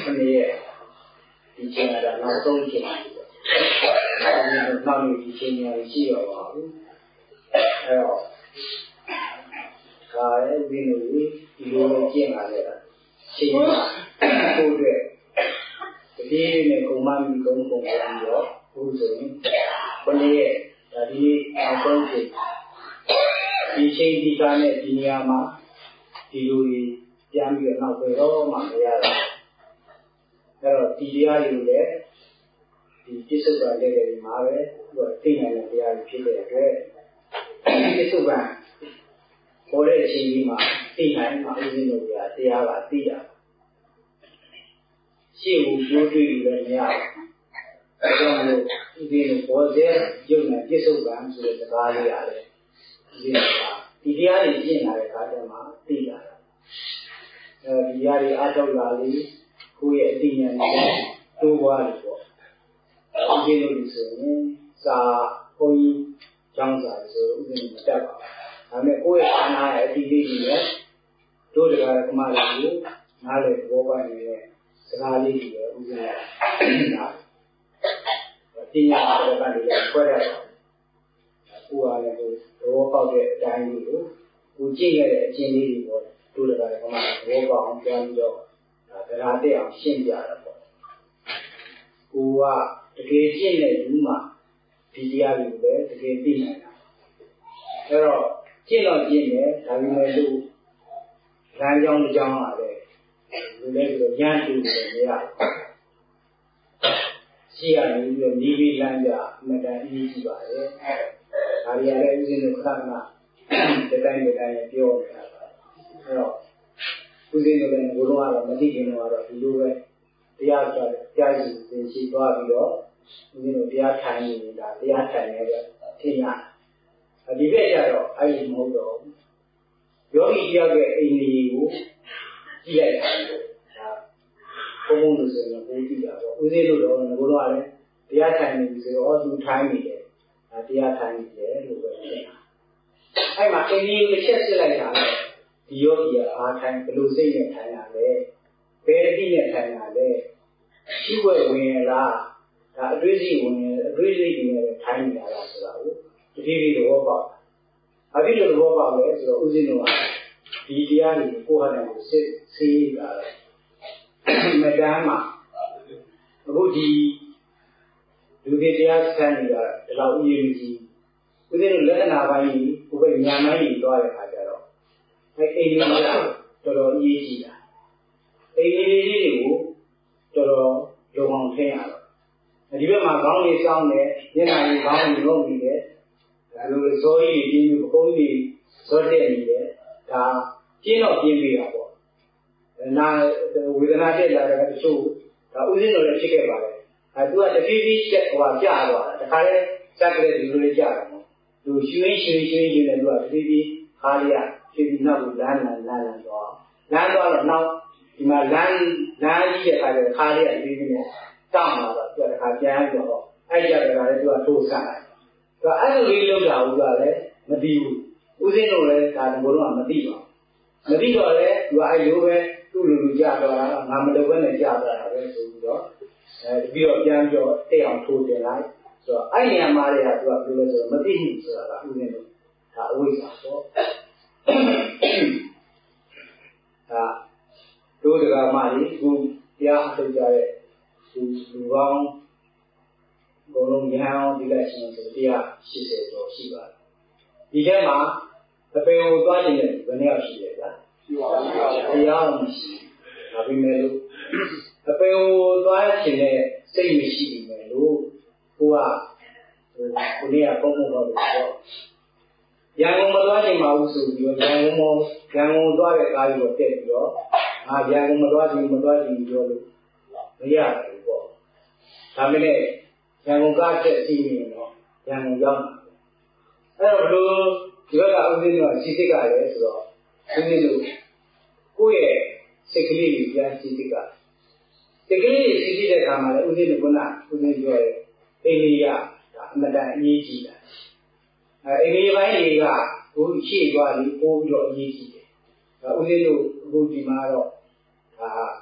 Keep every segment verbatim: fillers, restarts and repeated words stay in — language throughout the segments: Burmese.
khné di chen là nó tông chen nó như di chen nhà đi rồi bảo rồi cái bên này đi luôn chen là vậy chen cô đuổi cái này cũng mang đi cũng cũng làm được cũng rồi con này là đi nó tông chen đi chen đi cái này đi nhà mà đi lui giang biển nào về đó mà người ta rồi đi đi ai cũng thế thì tiếp xúc vào đây để mà về rồi tin này là đi ai cũng thế đấy tiếp xúc vào có lẽ chỉ mà tin này mà cái gì nữa là đi ai là đi à siêu vô tri là nhà rồi người đi có thể dùng là tiếp xúc vào rồi là cái gì à đấy đi đi ai chỉ là cái mà đi à đi ai ở đâu là đi cô ấy đi nhà này tu qua được rồi, cái gì cũng được, sa khôi trang sa rồi cái gì cũng được, à mấy cô ấy ăn ai đi đi đi nhé, tôi được cái cái mà đi, nào là vô qua này, sao đi đi cái gì nào, đi nhà cái cái này là quay lại, cô ấy này vô vào cái đại đi rồi, cô chỉ cái chỉ đi đi rồi, tôi được cái cái mà vô vào cái này rồi. Cái ra để ông xin ra đó, cô à, cái chuyện này đúng mà, đi đi ăn được đấy, cái chuyện này, rồi chuyện đó chuyện này, tại vì mìnhดู, làm trong cái trong ở đây, người đây rồi nhàn tu rồi như vậy, chỉ là những người đi đi làm ra, mình đã đi gì vậy, tại vì ở đây cái gì nó khác mà, cái này cái nàyပြောnày, rồi cái gì nó lên gồm là mấy cái nó là ví dụ vậy, thì áp cho cái gì thì chỉ có ví dụ, cái nó thì áp thành như là thì áp thành như vậy, thì nhá, đi về giờ rồi, ai cũng không được, rồi đi theo cái ý nghĩa của chỉ là không muốn được sự là cũng chỉ là, cái gì nó đó nó gồm là thì áp thành như vậy, ở chỗ thành như vậy, thì áp thành như vậy, như vậy, ai mà cái gì cái chất sẽ lại sao? Thì vô thì ở thành cái lối xây này thành là đấy, bé đi này thành là đấy, chỉ quay về là là đôi gì cũng đôi gì cũng thành là là sao? Thì đi đâu vào? ở đi đâu vào đấy rồi uống gì nữa? Đi đi ăn thì cô hàng này sẽ sẽ là mấy đám mà, rồi đi đối với cái ăn thành là lâu nhiều gì, cái này là cái nào vậy? Cô phải nhà máy gì đó là phải rồi. Cái gì là cho nó ý gì à? Cái gì đi đủ cho nó lâu hàng thế à? Đi về mà gạo này xong này, như này gạo này ngon gì đấy, rồi rồi đi đi công đi rồi thế này đấy, ta chỉ nói chuyện gì à bộ? Na bây giờ na thế là cái số, ta uống nó là chỉ cái bài, à tôi là cái gì chết qua trả rồi, ta khai chắc cái gì rồi trả rồi, rồi suy suy suy như này rồi cái gì khai à, cái gì nào cũng làm làm làm làm đó, làm đó là nào, thì mà làm làm gì cái khai khai à cái gì này, tăng mà rồi cái khai giá rồi, ai trả cái này tôi là thu sang lại, rồi ai người lưu đầu rồi đấy, mà đi, uống nó là ta không có mà đi mà, mà đi rồi đấy, rồi ai lưu về tu luyện trả rồi, làm được cái này trả rồi là cái gì đó. Bây giờ giang cho tây hàng thu tiền lại, rồi anh em mà đây là tôi nói rồi mất đi rồi là uống nó, ta uống sao? À, tôi được làm mà đi, tôi giờ tôi chơi, tôi tôi vắng, còn lúc nhau đi lại xem tôi giờ xí xẻ cho xí vào. Đi chơi mà, tập về tôi toa trên này, vẫn là xí đấy đó. Thì giờ mình xí, là vì mấy lúc, tập về tôi toa trên này, xây mới xí mấy lúc, cô à, cô này à không muốn vào được. Yang ngomong doa ni mau suju, yang ngomong yang ngomong doa ke kali bote jo, ah yang ngomong doa ni ngomong doa ni jo lu, dia tu. Kami ni yang ngomong kat sini no, yang ngomong jam. Eh lu juga tak usin no, sisi kali tu. Usin lu, kue sekali yang sisi kali. Sekali sisi dia kamar, usin lu guna, usin jo ini ya, ada ini juga. Ini baik ni lah, aku cik gua ni, aku jual ni cik. Ujian tu, aku di mana, ah,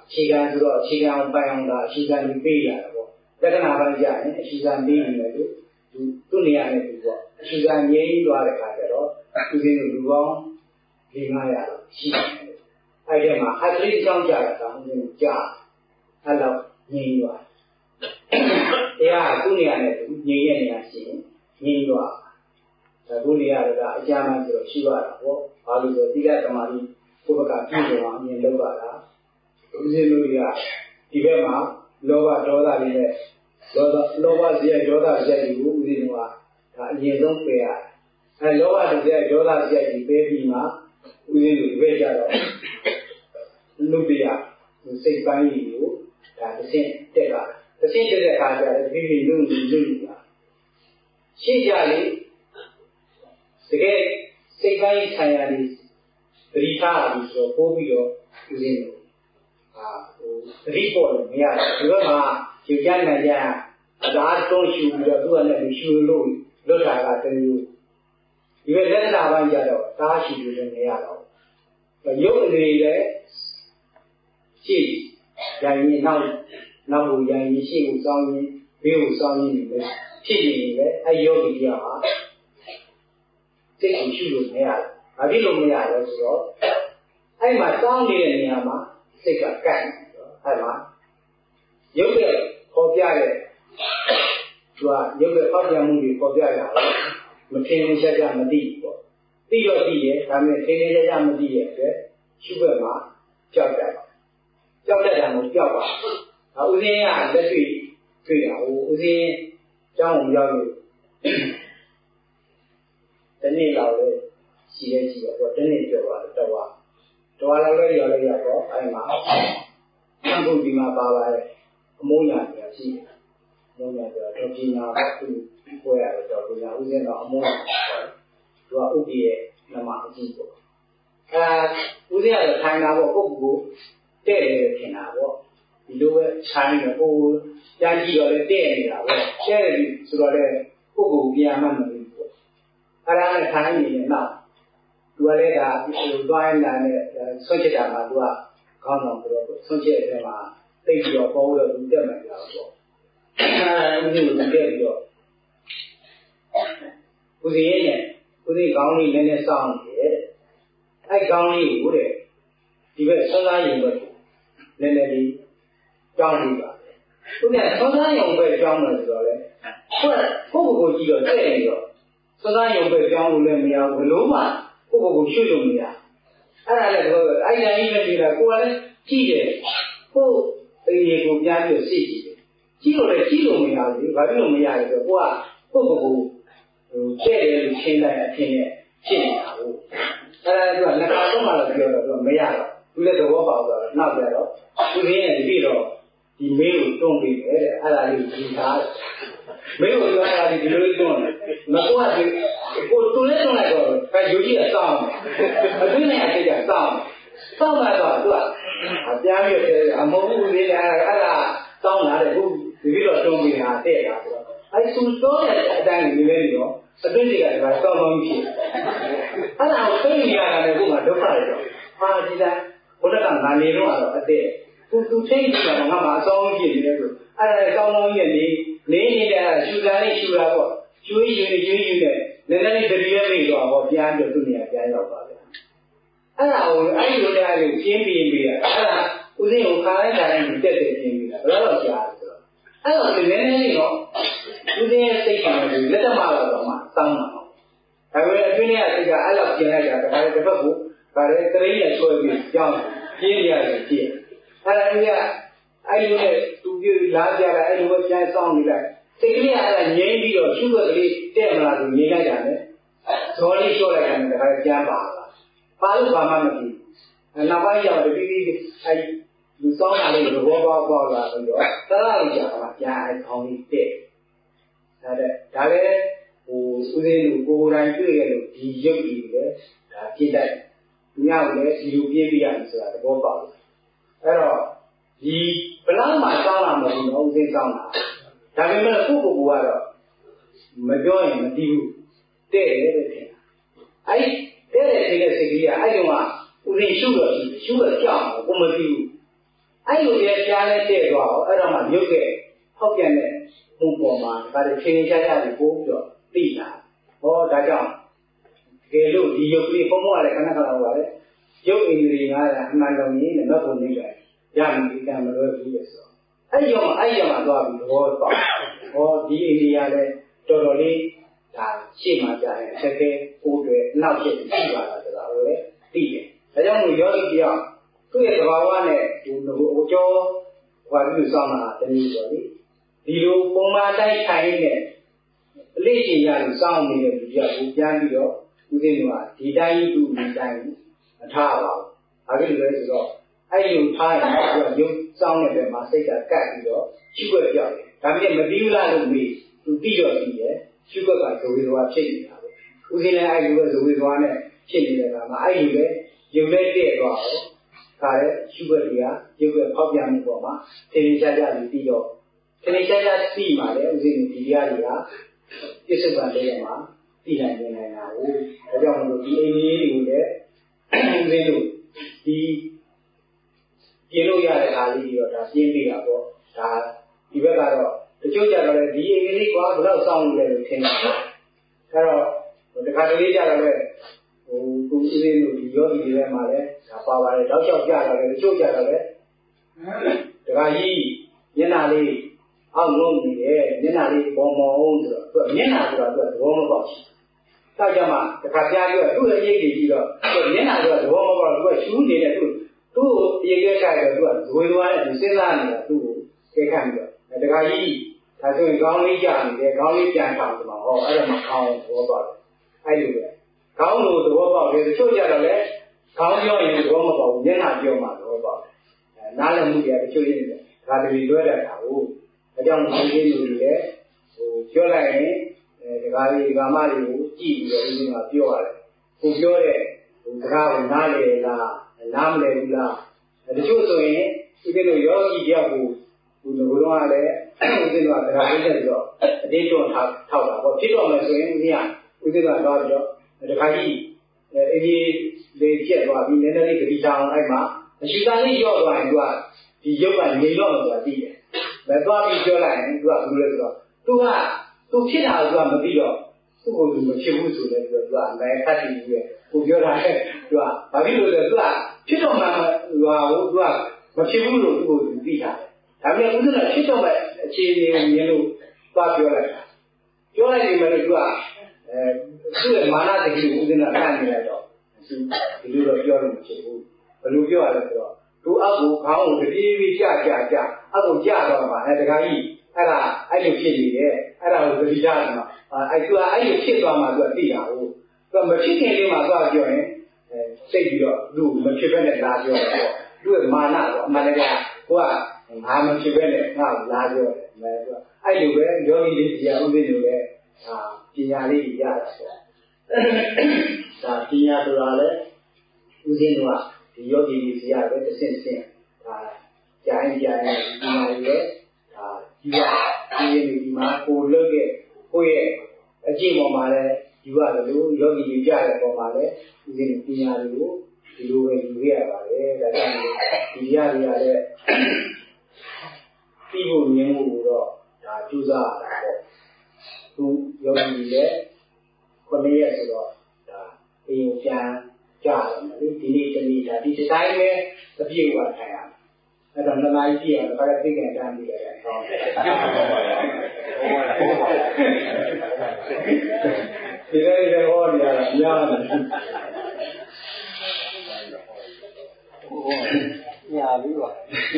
အခြေခံဆိုတော့အခြေခံပိုင်အောင်တာအခြေခံပြီးပေးရတာပေါ့လက္ခဏာပိုင်းကြရင်အခြေခံပေးနေတယ်လို့သူသူ့နေရာနဲ့သူပေါ့အခြေခံငြိမ်းသွားတဲ့ခါကျတော့သူစင်းတို့လူပေါင်း၄၅ရာလောက်ရှိတယ်အဲ့ဒီမှာအတ္တိအကြောင်းကြတာကဦးစင်းတို့ကြားအဲ့တော့ငြိမ်းသွားတရားသူ့နေရာနဲ့သူငြိမ်းရဲ့နေရာရှိရင်ငြိမ်းသွားဒါကိုနေရာကအကြမ်းမှဆိုတော့ရှိရတာပေါ့ဘာလို့ဆိုသီလသမာဓိပုဗ္ဗကပြည့်စုံအောင်အမြင်လောက်ပါလားဦးဇင်းတို့တွေကဒီဘက်မှာလောဘဒေါသတွေနဲ့လောဘလောဘဇေယဒေါသဇေယကိုဦးဇင်းတို့ကဒါအရင်ဆုံးပယ်ရတယ်အဲလောဘဇေယဒေါသဇေယကိုပယ်ပြီးမှဦးဇင်းတို့ဒီဘက်ကျတော့လူတရားစိတ်ပိုင်းကြီးကိုဒါတစ်ဆင့်တက်လာတစ်ဆင့်တက်တဲ့အခါကျတော့ဒီလိုလူလူလူလာရှင်းကြလေတကယ်စိတ်ပိုင်းဆိုင်ရာတွေပရိသတ်ပြီးဆိုပို့ပြီးတော့ဦးဇင်းတို့အာဟိုသတိပေါ်လို့မရဘူးဒီဘက်မှာယူကြနိုင်ကြအလားတုံးရှူပြီးတော့သူကလည်းရှူလို့လွတ်တာကတမျိုးဒီဘက်လက်နာပိုင်းကြတော့တားရှူလို့လည်းမရတော့ရုပ်အနေနဲ့ရှိရိုင်းရင်နောက်နောက်ကိုရိုင်းရင်ရှိကိုစောင်းရင်ဘေးကိုစောင်းရင်လည်းဖြစ်နေတယ်အဲယောဂီတရားဟာစိတ်ကိုရှုလို့မရဘူး။ဘာဖြစ်လို့မရလဲဆိုတော့အဲ့မှာစောင်းနေတဲ့နေရာမှာစိတ်ကကန့်နေတော့အဲ့မှာရုပ်ရဲ့ပေါ်ပြတဲ့သူကရုပ်ရဲ့ပေါက်ပြမှုတွေပေါ်ပြရတာမထင်ရှားကြမသိဘူးပေါ့။သိတော့သိရဲ့ဒါပေမဲ့ထင်ထင်ရှားရှားမသိရဲ့အတွက်ရှုဘက်မှာကြောက်တယ်။ကြောက်တဲ့တာမျိုးကြောက်ပါ။ဒါဥစဉ်ကလက်တွေ့တွေ့တာဟိုဥစဉ်ကျောင်းကိုရောက်လို့တနေ့လောက်လေရှိရဲရှိတော့တနေ့ပြောပါတော့တော့တော်လောက်လည်းရော်လည်းရတော့အဲ့မှာသံဃုဒီမှာပါပါတယ်အမိုးညာပြရှိတယ်အမိုးညာပြတော့ပညာပေါ့သူကိုရတော့ပညာဥစဉ်တော့အမိုးညာသူကဥပ္ပိရဲ့နမအကြည့်ပေါ့အဲဥစဉ်ကတော့ထိုင်တာပေါ့ပုဂ္ဂိုလ်တဲ့တယ်ထင်တာပေါ့ဒီလိုပဲခြိုင်းတယ်ဟိုကြားကြည့်တော့လည်းတဲ့နေတာပေါ့တဲ့တယ်ဆိုတော့လည်းပုဂ္ဂိုလ်ပြန်မှမသိဘူးပေါ့အဲ့ဒါနဲ့ထိုင်နေရင်တော့သူကလည်းဒါဟိုသွားရင်လာနဲ့ဆွတ်ချတာမှာသူကခေါင်းဆောင်ဆိုတော့ဆွတ်ချက်အချိန်မှာသိပြီးတော့ပေါ်တော့သူတက်မှကြတော့ပေါ့အဲဒီလိုတက်ပြီးတော့ဦးစီးရဲ့ဦးစီးခေါင်းလေးနည်းနည်းစောင်းနေတယ်အဲခေါင်းလေးကိုတဲ့ဒီဘက်ဆွမ်းသားရင်ဘက်နည်းနည်းလေးကြောင်းနေပါသူကဆွမ်းသားရုံပဲကြောင်းတယ်ဆိုတော့လေကိုယ့်ကိုယ်ကိုကြည့်တော့တဲ့နေတော့ဆွမ်းသားရုံပဲကြောင်းလို့လည်းမရဘူးဘလို့မှကိုယ့်ကိုယ်ကိုရှုလို့မရအဲ့ဒါလည်းတော့အဲ့ဒါကြီးပဲနေတာကိုယ်ကလည်းကြည့်တယ်ကိုယ်အိမ်ကြီးကိုပြန်ပြီးစိတ်ကြည့်တယ်ကြည့်လို့လည်းကြည့်လို့မရဘူးဘာလို့မရလဲဆိုတော့ကိုယ်ကကိုယ့်ကိုယ်ကိုဟိုတဲ့တယ်လို့ရှင်းလိုက်အထင်နဲ့ဖြစ်နေတာဟုတ်အဲ့ဒါကလက်ကားတော့မှလည်းပြောတော့မရတော့သူလည်းသဘောပေါက်တော့နောက်ကြတော့သူရင်းရဲ့ဒီတော့ဒီမေးကိုတွန်းပြီးတယ်တဲ့အဲ့ဒါလေးဒီသားမေးကိုတွန်းတာဒီလိုတွန်းတယ်မကွာဒီကိုသူလည်းတွန်းလိုက်တော့ကယူကြီးကစောင်းမသိနေအတိတ်ကစောင်းစောင်းလာတော့သူကအပြားပြီးတယ်အမဟုတ်ဘူးလေအဲ့ဒါစောင်းလာတယ်ခုဒီလိုတွန်းပြီးဟာတဲ့တာဆိုတော့အဲ့သူတော့တဲ့အတိုင်းဒီလေးတွေတော့အတိတ်ကတည်းကစောင်းလုံးဖြစ်အဲ့ဒါကိုသိနေရတာလည်းခုမှဒုက္ခတွေတော့ဟာဒီလားဘုရားကငါနေတော့တော့အတဲ့သူသူသိနေတယ်ငါမှအဆောင်ဖြစ်နေတယ်ဆိုအဲ့ဒါကောင်းကောင်းကြီးနေနေနေတဲ့ရှူတာလေးရှူတာပေါ့ကျွေးရွေးရွေးရွေးနဲ့နည်းနည်းလေးတတိယမိတော့ဟောပြန်ပြီးသူ့နေရာပြန်ရောက်ပါဗျာအဲ့ဒါကိုအဲ့ဒီလိုတရားလေးကျင်းပြီးပြီးတာအဲ့ဒါဦးစင်းကိုခါလိုက်ခါလိုက်တက်တယ်ကျင်းပြီးတာဘယ်တော့ကြာလဲဆိုတော့အဲ့တော့ဒီနည်းနည်းလေးတော့ဦးစင်းရဲ့စိတ်ကလည်းလက်တမလာတော့မှတောင်းမှာပေါ့ဒါပေမဲ့အတွင်းထဲကစိတ်ကအဲ့လောက်ကျင်လိုက်တာဒါလည်းတစ်ဖက်ကိုဒါလည်းတရိနဲ့ဆွဲပြီးကြောင်းကျင်းရတယ်ကြည့်အဲ့ဒါကြီးကအဲ့လိုနဲ့သူပြေလာကြလာအဲ့လိုပဲပြန်ဆောင်နေလိုက်စိတ်ကလေးကအဲ့ဒါငြိမ်းပြီးတော့ရှုွက်ကလေးတဲ့မလားဆိုငြိမ်းလိုက်တာနဲ့ဇော်လေးလျှော့လိုက်တာနဲ့ဒါကပြန်ပါလာပါလို့ဘာမှမဖြစ်ဘူးနောက်ပိုင်းကျတော့ပြီးပြီးအဲ့လူဆောင်တာလေးသဘောပေါက်ပေါက်လာပြီးတော့တလားကြာတာပြန်အဲ့ခေါင်းလေးတဲ့ဒါတဲ့ဒါလည်းဟိုဦးစင်းလူကိုယ်တိုင်တွေ့ရလို့ဒီရုပ်ကြီးလေဒါပြည့်တိုက်သူများကလည်းဒီလိုပြည့်ပြရမယ်ဆိုတာသဘောပေါက်တယ်အဲ့တော့ဒီဘလောက်မှစောင်းလာမလို့ဦးစင်းစောင်းလာဒါပေမဲ့ကိုယ့်ကိုယ်ကတော့မပြောရင်မသိဘူးတဲ့တယ်တဲ့ခင်အဲ့တဲ့တဲ့တဲ့စိတ်ကလေးကအဲ့ဒီမှာဦးစင်းရှုတော့ရှုတော့ကြောက်ကိုမသိဘူးအဲ့လိုရဲ့ကြားနဲ့တဲ့တော့အဲ့တော့မှရုပ်ရဲ့ဟောက်ပြန်တဲ့ပုံပေါ်မှာဒါတွေထင်ရှားရှားပြီးပို့ပြီးတော့သိလာဟောဒါကြောင့်ကဲလို့ဒီရုပ်ကလေးပုံပေါ်ရတဲ့ခဏခဏဟောရတယ်ရုပ်အင်္ဂလိပ်ကအမှန်တော်ကြီးနဲ့မတ်ပုံနေတယ်ရမယ်ဒီကံမလွယ်ဘူးလေဆိုတော့အဲ့ကြောင့်အဲ့ကြောင့်သွားပြီးသဘောပေါက်ဟောဒီအိန္ဒိယလည်းတော်တော်လေးဒါရှေ့မှာကြားရင်ဆက်ခဲကိုယ်တွေနောက်ဖြစ်ပြီးရှိပါလားဆိုတာကိုလည်းသိတယ်ဒါကြောင့်မို့ယောဂီတယောက်သူ့ရဲ့သဘာဝနဲ့ဒီလိုအကျော်ဟိုလိုစောင်းတာတနည်းဆိုလေဒီလိုပုံမှန်တိုင်းထိုင်နေအလေးချိန်ရလို့စောင်းနေတဲ့လူကြီးကိုပြန်ပြီးတော့ဦးဇင်းကဒီတိုင်းသူ့ဒီတိုင်းမထားပါဘူး။ဘာဖြစ်လို့လဲဆိုတော့အဲ့လိုထားရင်သူကရုပ်စောင်းနေတဲ့မှာစိတ်ကကပ်ပြီးတော့ရှုွက်ပြောက်တယ်။ဒါပေမဲ့မပြီးဘူးလားလို့မေးသူပြီးတော့ပြီးတယ်ရှုွက်ကဇဝေဇဝါဖြစ်နေတာပဲ။ဦးဇင်းလည်းအဲ့လိုပဲဇဝေဇဝါနဲ့ဖြစ်နေတဲ့ကမှာအဲ့လိုပဲရုပ်နဲ့တည့်သွားတယ်။ဒါလည်းရှုွက်တွေကရုပ်ကဖောက်ပြန်မှုပေါ်မှာသင်္ချာကြပြီးပြီးတော့သင်္ချာကြပြီးမှလည်းဦးဇင်းဒီတရားတွေကပြစ္ဆုတ်ပံတဲ့မှာသိနိုင်နေနိုင်တာကိုဒါကြောင့်မလို့ဒီအိမ်ကြီးတွေကိုလည်းဦးဇင်းတို့ဒီပြင်လို့ရတဲ့ဟာလေးတွေတော့ဒါပြင်းပြတာပေါ့ဒါဒီဘက်ကတော့တချို့ကြတော့လေဒီအိမ်ကြီးကွာဘယ်တော့စောင့်နေလဲလို့ထင်တာအဲတော့တခါတလေကြတော့လေဟိုကိုဦးဇင်းတို့ဒီယောဂီတွေထဲမှာလည်းဒါပါပါတယ်တောက်လျှောက်ကြတော့လေတချို့ကြတော့လေတခါကြီးမျက်နှာလေးအောက်လုံးနေတယ်မျက်နှာလေးပေါ်မောင်းဆိုတော့သူကမျက်နှာဆိုတော့သူကသဘောမပေါက်ဘူးတောက်ကြမှာတခါပြားပြီးတော့သူ့ရဲ့ရိပ်တွေကြည့်တော့သူမျက်နှာဆိုတော့သဘောမပေါက်ဘူးသူကရှူးနေတဲ့သူသူ့ကိုရေခဲကြိုက်တော့သူကဇွေသွားနဲ့သူစဉ်းစားနေတာသူ့ကိုကဲခန့်ပြီးတော့တခါကြီးဒါဆိုရင်ခေါင်းလေးကြာနေတယ်ခေါင်းလေးပြန်ထောင်ကြမှာဟောအဲ့ဒါမှခေါင်းသဘောပေါက်တယ်အဲ့လိုပဲခေါင်းလိုသဘောပေါက်တယ်တချို့ကြတော့လေခေါင်းပြောရင်သဘောမပေါက်ဘူးမျက်နှာပြောမှသဘောပေါက်တယ်အဲနားလည်မှုတွေတချို့ရင်းတယ်ဒါတည်းလွဲတတ်တာဟုတ်အကြောင်းကိုသိနေလို့လေဟိုပြောလိုက်ရင်အဲဒကာလေးဒကာမလေးကိုကြည့်ပြီးတော့ဒီမှာပြောရတယ်ကိုပြောတဲ့ဟိုဒကာကိုနားလေလားနားမလဲဘူးလားတချို့ဆိုရင်ဒီလိုယောဂီတယောက်ကိုဟိုဘုရားကလည်းဦးဇင်းကဒကာလေးနဲ့ပြီးတော့အတိတ်တော့ထောက်ထောက်တာပေါ့ဖြစ်တော့မယ်ဆိုရင်ဦးဇင်းကဦးဇင်းကတော့ပြီးတော့ဒကာကြီးအဲဒီလေးကျက်သွားပြီးနည်းနည်းလေးကြည်တောင်အဲ့မှာအရှိကလေးရော့သွားရင်သူကဒီရုပ်ကနေတော့ဆိုတာသိတယ်မသွားပြီးပြောလိုက်ရင်သူကဘယ်လိုလဲဆိုတော့သူကသူဖြစ်တာကသူကမသိတော့သူ့ကိုယ်သူမဖြစ်ဘူးဆိုလဲသူကအမဲဖတ်ပြီးပြီးကိုပြောတာလေသူကဘာဖြစ်လို့လဲသူကဖြစ်တော့မှဟိုဟာကိုသူကမဖြစ်ဘူးလို့သူ့ကိုယ်သူသိတာဒါပေမဲ့ဦးဇင်းကဖြစ်တော့မဲ့အခြေအနေကိုမြင်လို့သွားပြောလိုက်တာပြောလိုက်ရင်လည်းသူကအဲသူ့ရဲ့မာနတတိကိုဦးဇင်းကတန်းနေလိုက်တော့ဒီလိုတော့ပြောလို့မဖြစ်ဘူးဘယ်လိုပြောရလဲဆိုတော့သူအောက်ကိုခေါင်းကိုတပြေးပြေးကြကြကြအောက်ကိုကြတော့မှအဲတခါကြီးအဲ့ဒါအဲ့လိုဖြစ်နေတယ်အဲ့ဒါကိုသတိထားတယ်မှာအဲ့သူကအဲ့လိုဖြစ်သွားမှသူကသိတာဟုတ်သူကမဖြစ်ခင်လေးမှာသွားပြောရင်အဲစိတ်ပြီးတော့သူ့မဖြစ်ဘဲနဲ့လာပြောတယ်ပေါ့သူ့ရဲ့မာနပေါ့အမှန်တကယ်ကိုကငါမဖြစ်ဘဲနဲ့ငါ့ကိုလာပြောတယ်မဲသူကအဲ့လိုပဲယောဂီလေးကြီးကဥပဒေလိုပဲအာပညာလေးကြီးရတာပေါ့ဒါပညာဆိုတာလေဥစဉ်ကဒီယောဂီကြီးရပဲတစ်ဆင့်ဆင့်ဒါကြာရင်ကြာရင်ဒီပညာလေးပဲဒါဒီကဒီရည်ဒီမှာကိုလွတ်ရဲ့ကိုယ့်ရဲ့အကျင့်ပေါ်မှာလည်းယူရတယ်လို့ယောဂီကြီးပြတဲ့ပေါ်မှာလည်းဥစဉ်ပညာလေးကိုဒီလိုပဲယူရပါတယ်ဒါကြောင့်ဒီရရရတဲ့ပြီးဖို့မြင်ဖို့တော့ဒါကြိုးစားရတာပေါ့သူယောဂီကြီးလည်းခொနည်းရဆိုတော့ဒါအရင်ပြန်ကြတယ်မလို့ဒီနေ့တနေ့ဒါဒီတိုင်းပဲအပြည့်အဝထိုင်ရအဲ့တော့နှစ်နာရီပြည့်အောင်ဒါလည်းသိကြတန်းပြီးတယ်ဟောဒီနေ့လည်းဟောနေရတာများတယ်ညာပြီးပါ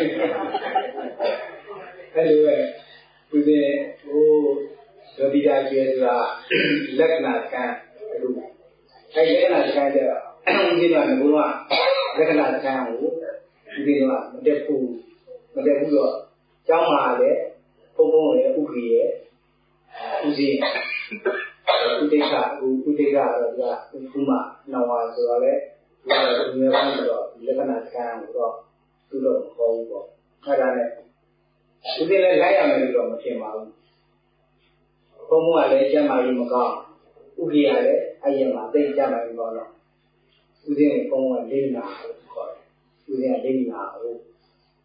အဲ့လိုပဲဒီဟိုဒိဋ္ဌိတာကျေဆိုတာလက္ခဏာကံအဲ့လိုအဲ့လက္ခဏာကံကြတော့ဒီတော့ဘုရားလက္ခဏာကံကိုဒီတော့မတက်ဘူးမတက်ဘူးတော့ကျောင်းမှာလည်းဘုံဘုံလည်းဥက္ခိရဲ့ဥစဉ်ဥဒိဋ္ဌဥဥဒိဋ္ဌကတော့သူကဥမနဝါဆိုတော့လေသူကငယ်ပိုင်းတော့လက္ခဏာကံကိုတော့သူတော့မဟောဘူးပေါ့အဲ့ဒါနဲ့ဒီလိုလည်းလိုက်ရမယ်လို့တော့မထင်ပါဘူးဘုံဘုံကလည်းကျမ်းမာရေးမကောင်းဥက္ခိရလည်းအဲ့ရမှာသိကျမ်းမာရေးမကောင်းတော့ဥစဉ်ဘုံကလေးနာလို့ခေါ်တယ်ဥစဉ်ကလေးနာဟုတ်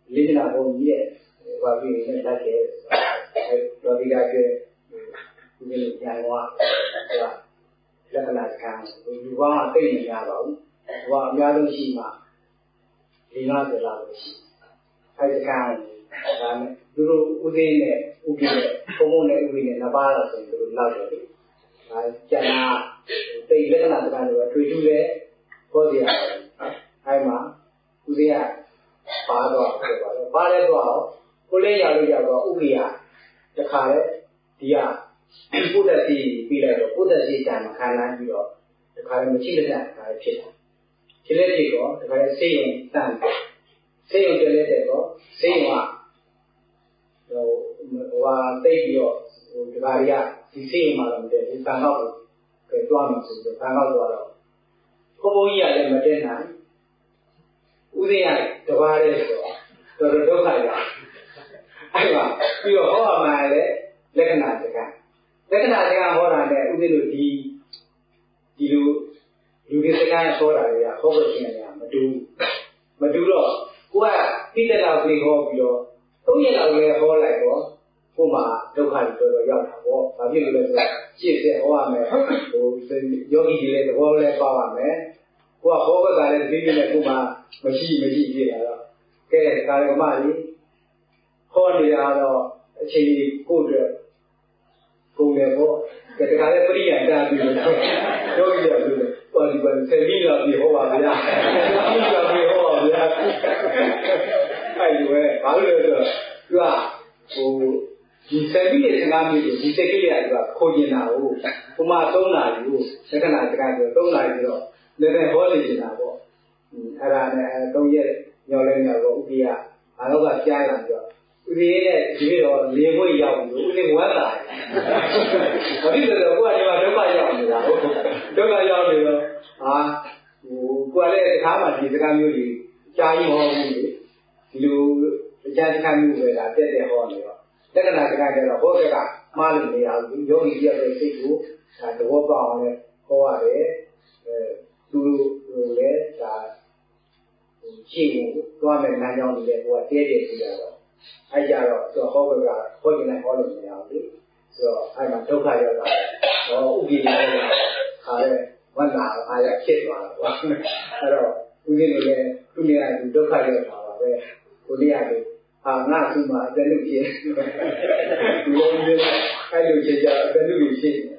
လေးနာဘုံကြီးရဲ့ဘာဖြစ်နေလဲလက်ကျဲအဲတော်ဒီကကျဒီလိုညာတော့ဟာလက္ခဏာကံဒီဘာသိနေရပါဘူးဟိုအများဆုံးရှိမှဒီနာဆိုလာလို့ရှိအဲဒီကံဒါနဲ့သူတို့ဥသိနဲ့ဥပိနဲ့ဘုံဘုံနဲ့ဥပိနဲ့နှစ်ပါးတော့ဆိုရင်သူတို့လောက်တယ်လေဒါကျန်တာသိလက္ခဏာကံတွေတွေ့ထူးတယ်ဟောစီရအဲဒီမှာဥသိရပါတော့ပြောပါတော့ပါလဲတော့ကိုလေးရလို့ရတော့ဥပိယတခါလဲဒီကပုဒ်တိပြီးလိုက်တော့ပုဒ်တိတံခန္ဓာပြီးတော့တခါလဲမရှိတဲ့တခါဖြစ်တယ်ဖြစ်လက်ဖြစ်တော့တခါလဲစိတ်ရင်တန်စိတ်ရင်တည်းတဲ့တော့စိတ်ရင်ကဟိုဟိုဟာတိတ်ပြီးတော့ဟိုဒီပါရီကဒီစိတ်ရင်မှတော့မတည့်ဘူးတန်တော့ပဲတွားမှဆိုတော့တန်တော့တော့ဘုံဘုံကြီးကလည်းမတည့်နိုင်ဥဒိယတဘာရဲဆိုတော့တော်တော်ဒုက္ခရအဲ့မှာပြီးတော့ဟောမှလည်းလက္ခဏာစကားလက္ခဏာစကားဟောတာနဲ့ဥဒိလို့ဒီဒီလိုလူတွေစကားဟောတာတွေကဟောဖို့ရှင်းနေတာမတူမတူတော့ကိုကတိတက်တာပြေဟောပြီးတော့သုံးရက်လောက်လည်းဟောလိုက်တော့ကို့မှာဒုက္ခတွေတော်တော်ရောက်တာပေါ့ဘာဖြစ်လို့လဲဆိုတော့ရှေ့ဆက်ဟောရမယ်ဟိုယောဂီတွေလည်းသဘောလည်းပါပါမယ်ကိုကဟောဘက်ကလည်းဒီနည်းနဲ့ကို့မှာမရှိမရှိပြည့်လာတော့ကဲကာယမကြီးဟောနေတာတော့အချိန်ကြီးကို့အတွက်ကိုယ်လည်းပေါ့ကဲတခါလည်းပရိယတာပြီးတော့ယောဂီတွေလို့ပေါ်ဒီပေါ်ဆယ်ပြီးတော့ဒီဟောပါဗျာဒီတော့ဒီဟောပါဗျာအဲ့ဒီဝဲဘာလို့လဲဆိုတော့သူကဟိုဒီဆယ်ပြီးတဲ့စကားမျိုးကိုဒီစက်ကလေးကသူကခိုးကျင်တာကိုဥမာသုံးနာရီကိုလက္ခဏာစကားဆိုသုံးနာရီပြီးတော့လည်းပဲဟောနေနေတာပေါ့အဲ့ဒါနဲ့အဲသုံးရက်ညော်လဲညော်တော့ဥပ္ပိယအားတော့ကကြားလာပြီးတော့ဥပ္ပိယရဲ့ဒီတော့လေးဘွေရောက်ပြီးဥပ္ပိယဝမ်းလာတယ်ဘာဖြစ်လဲဆိုတော့ကိုကဒီမှာဒုက္ခရောက်နေတာဟုတ်ဒုက္ခရောက်နေတော့ဟာဟိုကိုကလည်းတခါမှဒီစကားမျိုးကြီးကြားရင်ဟောဘူးလေဒီလိုကြားစကားမျိုးပဲဒါတက်တက်ဟောနေတော့လက္ခဏာစကားကြတော့ဟောတဲ့ကမှားလို့မရဘူးယောဂီပြတဲ့စိတ်ကိုဒါသဘောပေါက်အောင်လည်းဟောရတယ်အဲသူတို့လည်းဒါရှင်းကိုတွားမဲ့လမ်းကြောင်းတွေလည်းဟိုကတဲတဲပြရတော့အဲကြတော့သူဟောဘက်ကဟောကျင်တဲ့ဟောလို့မရဘူးလေဆိုတော့အဲမှာဒုက္ခရောက်တာဟောဥပ္ပိယဟောတာခါရဲဝန္တာအားရဖြစ်သွားတာပေါ့အဲတော့ဦးဇင်းတို့လည်းသူနေရာဒုက္ခရောက်တာပါပဲကိုလေးရတယ်ဟာငါသူ့မှာအတလူဖြစ်ဒီလိုမျိုးအဲလိုချက်ကြအတလူဖြစ်ကဲ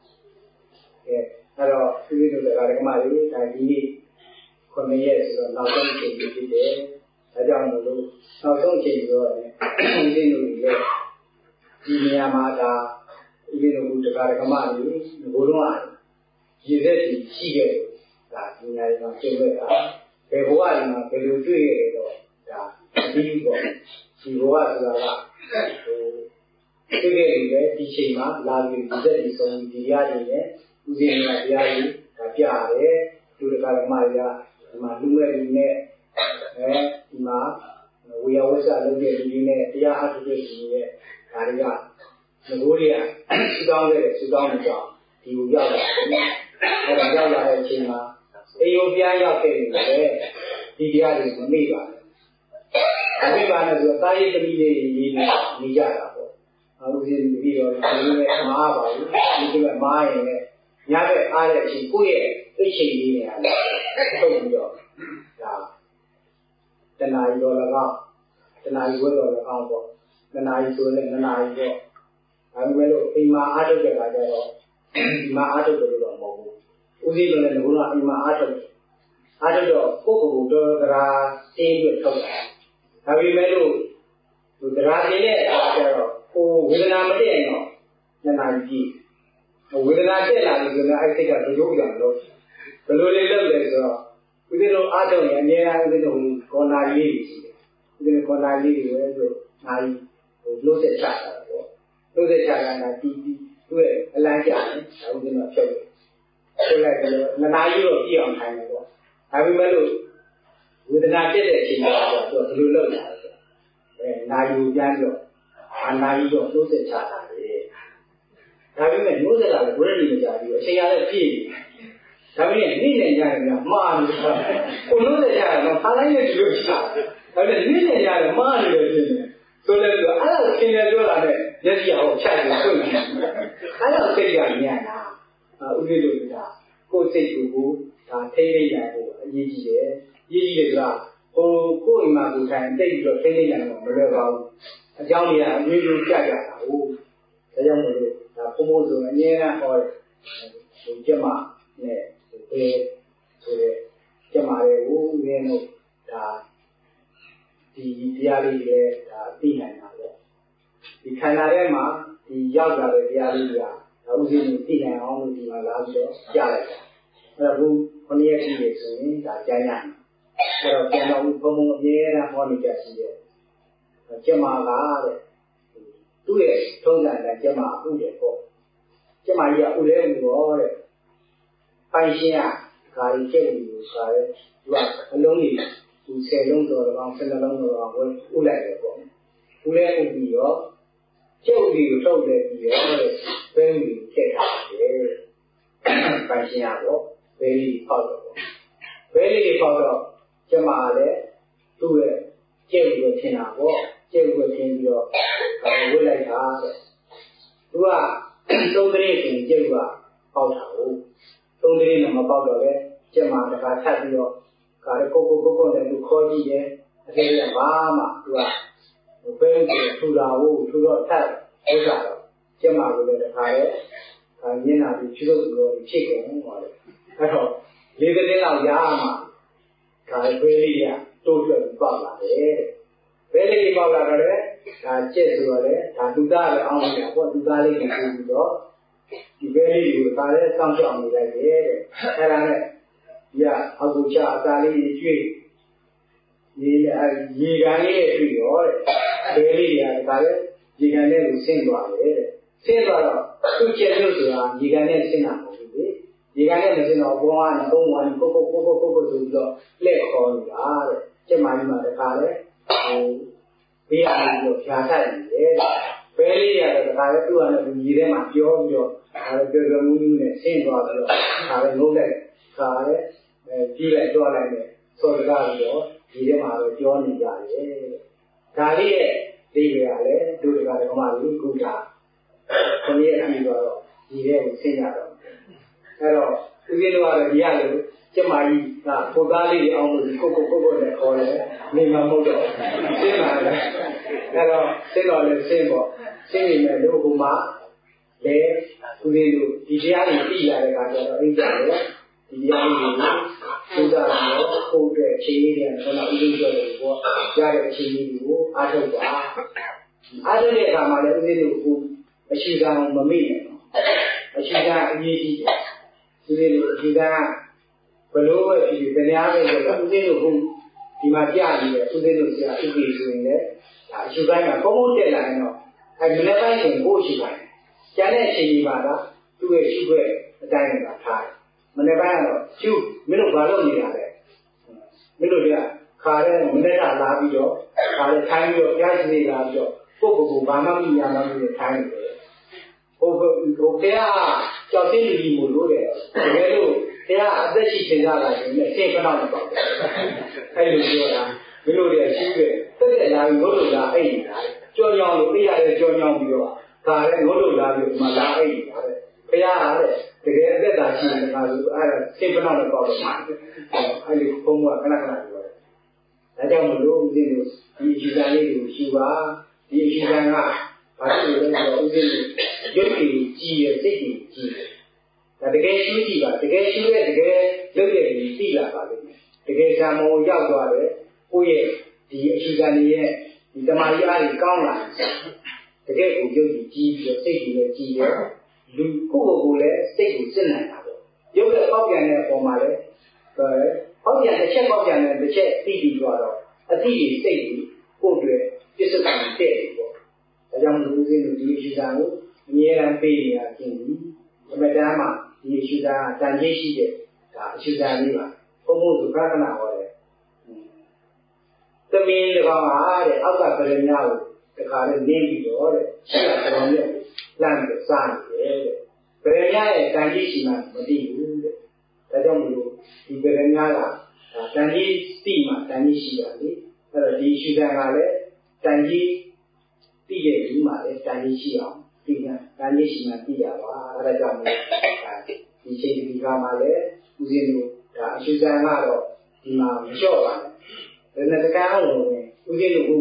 အဲ့တော့ဦးဇင်းတို့လည်းဓမ္မလေးဒါဒီနေ့ခုနှစ်ရက်ဆိုတော့နောက်ဆုံးချိန်ဖြစ်တယ်။ဒါကြောင့်မို့လို့နောက်ဆုံးချိန်ဆိုတော့လည်းဦးဇင်းတို့လည်းဒီနေရာမှာဒါဦးဇင်းတို့ကဓမ္မလေးဘိုးတော်ကရည်သက်ပြီးရှိခဲ့တယ်။ဒါဒီနေရာမှာကျင့်ခဲ့တာဘယ်ဘဝဒီမှာဘယ်လိုတွေ့ရတော့ဒါအပြီးပေါ့ဒီဘဝဆိုတာကဟိုတွေ့ခဲ့တယ်ဒီချိန်မှာလာပြီးရည်သက်ပြီးဆုံးဒီရားတွေနဲ့ဦးဇင်းကတရားကြီးဒါပြရတယ်သူတကာဓမ္မတွေကဒီမှာလူငယ်တွေနဲ့အဲဒီမှာဝေယဝဆလုပ်တဲ့လူတွေနဲ့တရားအားထုတ်တဲ့လူတွေနဲ့ဒါတွေကငကိုးတွေကစူတောင်းတဲ့စူတောင်းနေကြဒီကိုရောက်လာတယ်အဲဒါရောက်လာတဲ့အချိန်မှာအေယုပြားရောက်ခဲ့နေတယ်ဒီတရားတွေမမေ့ပါနဲ့အမေ့ပါနဲ့ဆိုတော့တာရိပတိလေးရေးနေနေကြတာပေါ့အခုဒီပြီးတော့ဒီလိုနဲ့မအားပါဘူးဒီလိုမအားရင်လည်းညဘက်အားတဲ့အချိန်ကိုယ့်ရဲ့သိချိန်လေးနေရတယ်ထုတ်ပြီးတော့ဒါတဏှာကြီးတော်၎င်းတဏှာကြီးဝဲတော်၎င်းပေါ့တဏှာကြီးဆိုလည်းတဏှာကြီးပေါ့ဒါပေမဲ့လို့အိမ်မှာအားထုတ်တဲ့အခါကျတော့ဒီမှာအားထုတ်တယ်လို့တော့မဟုတ်ဘူးဦးစီးလုံးလည်းငုံကအိမ်မှာအားထုတ်တယ်အားထုတ်တော့ကိုယ့်ကိုယ်တော်တရားသိပြီးထုတ်တယ်ဒါပေမဲ့လို့ဒီတရားသိတဲ့အခါကျတော့ကိုဝေဒနာမတည့်ရင်တော့တဏှာကြီးဝေဒနာတက်လာလို့ဆိုတော့အဲ့စိတ်ကရုပ်ပြန်လို့ဘယ်လိုလေးလုပ်လဲဆိုတော့ဦးဇင်းတို့အားထုတ်ရင်အများအားဦးဇင်းတို့ကော်နာလေးတွေရှိတယ်ဦးဇင်းတို့ကော်နာလေးတွေပဲဆိုနိုင်ဟိုလို့ဆက်ချတာပေါ့လို့ဆက်ချတာကတီးတီးသူ့ရဲ့အလန်းကြတယ်ဒါဦးဇင်းတို့ဖြုတ်တယ်ဖြုတ်လိုက်ပြီးတော့နှစ်နာရီတော့ပြည့်အောင်ထိုင်တယ်ပေါ့ဒါပေမဲ့လို့ဝေဒနာတက်တဲ့အချိန်ကတော့သူကဘယ်လိုလုပ်လဲဆိုတော့အဲနာယူပြန်ပြီးတော့အာနာယူတော့လို့ဆက်ချတာလေဒါပေမဲ့မျိုးစက်ကလည်းဘယ်လိုနေကြပြီးအချိန်ရတဲ့ပြည့်ဒါပေမဲ့နေ့နဲ့ညနေကမှားလို့ဆိုတာကိုလို့တဲ့ကြတော့ခါတိုင်းနဲ့ဒီလိုရှိတာအဲ့ဒါနည်းနေရတယ်မှားနေတယ်ဖြစ်နေဆိုလည်းဆိုအဲ့ဒါသင်တယ်ပြောတာနဲ့မျက်စိအောင်ချက်ပြီးဆွနေအဲ့ဒါစိတ်ကညံ့တာဥပ္ပဒေလို့ဒါကိုယ်စိတ်ကိုကိုဒါထိမ့်နေနိုင်ဖို့အရေးကြီးတယ်ရေးကြီးတယ်ဆိုတာဟိုကိုယ်အိမ်မှာကိုယ်ထိုင်တိတ်ပြီးတော့ထိမ့်နေနိုင်တော့မလွယ်ပါဘူးအကြောင်းတွေကအမျိုးမျိုးကြကြတာဟုတ်ဒါကြောင့်မို့လို့ဒါဘုံဘုံဆိုအငြင်းနဲ့ဟောတယ်ဟိုကျမနဲ့ဟိုဘယ်ဆိုတဲ့ကျမတွေကိုငင်းလို့ဒါဒီတရားလေးတွေဒါသိနိုင်တာပေါ့ဒီခန္ဓာထဲမှာဒီရောက်လာတဲ့တရားလေးတွေကဒါဥစဉ်ကိုသိနိုင်အောင်လို့ဒီမှာလာပြီးတော့ကြားလိုက်တာအဲ့တော့ဘုခொနည်းကြီးတွေဆိုရင်ဒါကြားရမယ်အဲ့တော့ကျန်တော်ဘုံဘုံအမြဲတမ်းဟောနေကြရှိတယ်ကျမကတဲ့သူ့ရဲ့ထုံးစံတိုင်းကျမဥတယ်ပေါ့ကျမကြီးကဥလဲဥတော့တဲ့ပိုင်ရှင်ကဒါကြီးကျက်နေလို့ဆိုရဲသူကအလုံးကြီးသူဆယ်လုံးတော်တော်ဆယ်နှလုံးတော်ဝဲဥလိုက်တယ်ပေါ့ဥလဲဥပြီးတော့ကျက်ဥပြီးကိုထုတ်တယ်ပြီးတော့တဲ့ဘယ်လိုကျက်ထားတယ်ပိုင်ရှင်ကတော့ဘယ်လိုဖောက်တော့ဘယ်လိုဖောက်တော့ကျမလည်းသူ့ရဲ့ကျက်ဥကိုထင်တာပေါ့ကျက်ဥကိုထင်ပြီးတော့ဝဲလိုက်တာတဲ့သူကသုံးကလေးပြင်ကျက်ဥကပေါက်တာဟုတ်သုံးကလေးနဲ့မပေါက်တော့ပဲကျက်မှာတခါထပ်ပြီးတော့ခါရကိုကိုကိုကိုနဲ့သူခေါ်ကြည့်တယ်အသေးကဘာမှသူကဘယ်လိုထူတာဟုတ်ထူတော့ထပ်ဥစ္စာတော့ကျက်မှာကိုလည်းတခါရဲဒါညင်းတာဒီချွတ်လို့ဖြစ်ကုန်ဟောတယ်အဲ့တော့လေးကလေးလောက်ရမှာဒါဘယ်လေးရတိုးပြပြီးပေါက်လာတယ်ဘယ်လေးပေါက်လာတော့လဲဒါကျက်ဆိုတော့လေဒါသူသားလည်းအောင်းနေတာပေါ့သူသားလေးကိုပြီးပြီးတော့ဒီဘဲလေးကိုဒါလည်းစောင့်ရှောက်နေလိုက်တယ်တဲ့အဲ့ဒါနဲ့ရအကူချအသားလေးကြီးကျွေးရေရေကန်လေးရဲ့ပြီးတော့တဲ့ဘဲလေးတွေကဒါလည်းရေကန်ထဲကိုဆင်းသွားတယ်တဲ့ဆင်းသွားတော့သူ့ကျက်လို့ဆိုတာရေကန်ထဲဆင်းတာမဟုတ်ဘူးလေရေကန်ထဲမဆင်းတော့ဘောကနေဘုံကနေပုတ်ပုတ်ပုတ်ပုတ်ပုတ်ပုတ်ဆိုပြီးတော့လက်ခေါ်နေတာတဲ့ကျက်မကြီးမှာတခါလဲဟိုဘေးကနေပြီးတော့ဖြာတိုက်နေတယ်ဘဲလေးရတော့ဒါလည်းသူ့အနေနဲ့ညီထဲမှာပြောပြီးတော့ဒါလည်းပြောပြောမူးမူးနဲ့ဆင်းသွားပြီးတော့ဒါလည်းငုံလိုက်ဒါလည်းအဲကြီးလိုက်တော့လိုက်နဲ့စော်တကားပြီးတော့ညီထဲမှာတော့ပြောနေကြတယ်ဒါလေးရဲ့ဒီတွေကလည်းဒုဒကဓမ္မလေးကုတာခொနည်းအပြီးတော့ညီထဲကိုဆင်းရတော့အဲ့တော့သူကြီးတို့ကတော့ဒီရလို့ကျမကြီးကကိုသားလေးအောင်လို့ကိုကိုကိုကိုနဲ့ခေါ်တယ်နေမှာမဟုတ်တော့ဆင်းလာတယ်အဲ့တော့ဆင်းတော့လည်းဆင်းပေါ့ဆင်းနေမယ်လို့ဟိုမှာလေသူကြီးတို့ဒီတရားတွေသိရတဲ့အခါကျတော့အိမ်ကြတယ်ဒီတရားလေးကိုသုဒ္ဓရောကိုယ်အတွက်ခြေရည်နဲ့ဆန္ဒဥဒိကျော်တွေပေါ့ရတဲ့ခြေရည်ကိုအားထုတ်ပါအားထုတ်တဲ့အခါမှာလည်းဦးဇင်းတို့ကိုအရှိကံမမေ့နဲ့အရှိကအရေးကြီးတယ်ဦးဇင်းတို့အရှိကံဘလို့ပဲဒီတရားပဲဆိုတော့ဦးဇင်းတို့ကဒီမှာပြနေတယ်ဦးဇင်းတို့ဆရာဥပ္ပေဆိုရင်လည်းဒါအရှိကံကဘုံဘုံတက်လာရင်တော့အဲမနေ့ပိုင်းဆိုကိုအရှိကံကျန်တဲ့အချိန်ဒီမှာကသူ့ရဲ့ရှုခွဲအတိုင်းကထားတယ်မနေ့ပိုင်းကတော့ရှုမင်းတို့ဘာလုပ်နေတာလဲမင်းတို့ကခါတဲ့မနေ့ကလာပြီးတော့ခါတဲ့ထိုင်းပြီးတော့ကြားစီလာပြီးတော့ပုဂ္ဂိုလ်ကဘာမှမမြင်မှမမြင်ထိုင်းတယ်ဟိုဟိုတရားကြောက်သိနေမှုလို့တဲ့တကယ်လို့တရားအသက်ရှိနေကြတာရှင်နဲ့သိခဏနဲ့ပေါ့အဲ့လိုပြောတာမင်းတို့တွေရှိတယ်တက်တဲ့လာပြီးငုတ်လို့လာအိတ်နေတာကြောင်ကြောင်လို့သိရတယ်ကြောင်ကြောင်ပြီးတော့ခါတဲ့ငုတ်လို့လာပြီးဒီမှာလာအိတ်နေတာတဲ့ဘုရားအားတဲ့တကယ်အသက်သာရှိနေတာလို့အဲ့ဒါသိခဏနဲ့ပေါ့လို့မှာအဲ့ဒီဘုံကခဏခဏပြောတယ်ဒါကြောင့်မလို့ဦးဇင်းတို့ဒီအရှိကံလေးကိုရှိပါဒီအရှိကံကဘာလို့လဲဆိုတော့ဦးဇင်းတို့ရုပ်ကြီးကြီးရစိတ်ကြီးကြီးဒါတကယ်ရှိကြည့်ပါတကယ်ရှိတဲ့တကယ်လုပ်တဲ့ဒီသိလာပါလိမ့်မယ်တကယ်ဇာမောရောက်သွားတယ်ကိုယ့်ရဲ့ဒီအရှိကံရဲ့ဒီတမာရီအားကြီးကောင်းလာတကယ်ကိုရုပ်ကြီးကြီးပြီးစိတ်ကြီးလည်းကြီးတယ်လူကိုယ့်ကိုယ်ကိုလည်းစိတ်ကိုစစ်နိုင်တာပေါ့ရုပ်ရဲ့ပေါက်ပြန်တဲ့အပေါ်မှာလည်းပေါက်ပြန်တစ်ချက်ပေါက်ပြန်တဲ့တစ်ချက်သိပြီးသွားတော့အသိကြီးစိတ်ကြီးကိုယ့်အတွက်ပြစ္ဆုတ်ကံတဲ့တယ်ပေါ့ဒါကြောင့်လူဦးစင်းတို့ဒီအရှိကံကိုအမြဲတမ်းပေးနေတာကျင့်ပြီးအမတမ်းမှာဒီအရှိကံကတန်ကြီးရှိတဲ့ဒါအရှိကံလေးပါဘုံဘုံသူခဏခဏဟောတယ်သမင်းတကောင်ဟာတဲ့အောက်ကပရမညာကိုတခါလေးနင်းပြီးတော့တဲ့ရှိတာတော်မြတ်လမ်းပြီးစားနေတယ်တဲ့ပရမညာရဲ့တန်ကြီးရှိမှမသိဘူးတဲ့ဒါကြောင့်မလို့ဒီပရမညာကတန်ကြီးသိမှတန်ကြီးရှိတာလေပအဲ့တော့ဒီရှုခံကလည်းတန်ကြီးသိတဲ့လူမှလည်းတန်ကြီးရှိအောင်သိညာတန်ကြီးရှိမှသိရပါအဲ့ဒါကြောင့်ဒီချိန်ဒီကမှလည်းဦးဇင်းတို့ဒါအရှုခံကတော့ဒီမှာမလျှော့ပါနဲ့ဒါနဲ့တကယ်အောင်လို့ဦးဇင်းတို့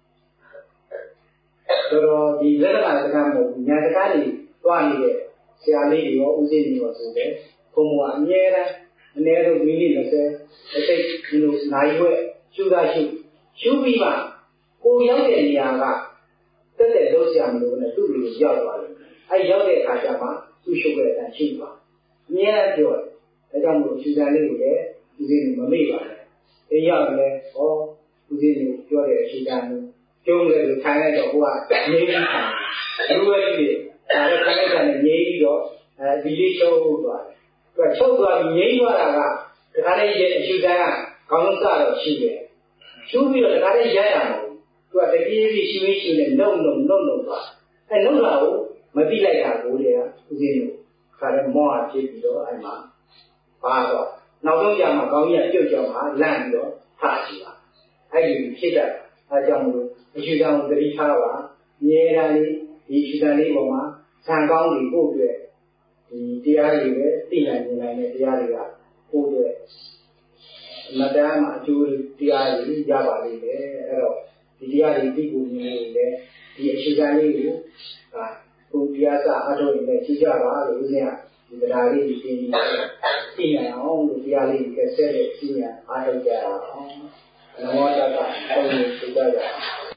တော်တော်ဒီလက္ခဏာတကယ်မဟုတ်ဘူးညာတကားတွေတွားနေတဲ့ဆရာလေးတွေရောဦးဇင်းတွေရောဆိုတဲ့ဘုံကအမြဲတမ်းအနည်းဆုံးမိနစ်၂၀အစိတ်ဒီလိုနိုင်ွက်ရှုတာရှုရှုပြီးမှကိုရောက်တဲ့နေရာကတက်တဲ့လုံးဆရာမလို့နဲ့သူ့လိုရောက်သွားတယ်အဲရောက်တဲ့အခါကျမှသူ့ရှုတဲ့အတိုင်းရှုပါအမြဲတမ်းပြောတယ်ဒါကြောင့်မို့ရှုခံလေးကိုလည်းဦးဇင်းတွေမမေ့ပါနဲ့အေးရောက်လည်းဟောဦးဇင်းတွေပြောတဲ့အရှုခံမျိုးကျုံးလေလို့ထိုင်လိုက်တော့ဟိုကနေပြီးထိုင်လူဝဲကြီးဒါလည်းထိုင်လိုက်တယ်ငြိမ်းပြီးတော့အဲဒီလေးချုပ်သွားတယ်သူကချုပ်သွားပြီးငြိမ်းသွားတာကတခါလေးရဲ့အရှုခံကကောင်းစားတော့ရှိတယ်ရှုပြီးတော့တခါလေးရက်ရမှာသူကတပြေးပြေးရှုရင်းရှုနေလုံလုံလုံလုံသွားအဲလုံတာကိုမသိလိုက်တာကိုလေကဦးဇင်းတို့ခါရဲမောအားဖြစ်ပြီးတော့အဲ့မှာပါတော့နောက်ဆုံးကြမှာကောင်းကြီးကပြုတ်ကြောင်မှာလန့်ပြီးတော့ထားရှိပါအဲ့ဒီဖြစ်တတ်အဲကြောင့်မလို့အရှုခံကိုသတိထားပါအမြဲတမ်းလေးဒီအရှုခံလေးပေါ်မှာဇံကောင်းတွေပို့ပြည့်ဒီတရားတွေပဲသိနိုင်နေနိုင်တဲ့တရားတွေကပို့ပြည့်မတရားမှာအကျိုးတရားတွေရပါလိမ့်မယ်အဲ့တော့ဒီတရားတွေသိဖို့မြင်နေတယ်ဒီအရှုခံလေးကိုဟာဘုရားစာအထုတ်နေကြည့်ကြပါလို့ဦးဇင်းကဒီတရားလေးကိုသိနေသိနိုင်အောင်လို့တရားလေးကိုဆက်လက်သိရအားထုတ်ကြအောင်နမောတတ္တဘုရားသိကြပါ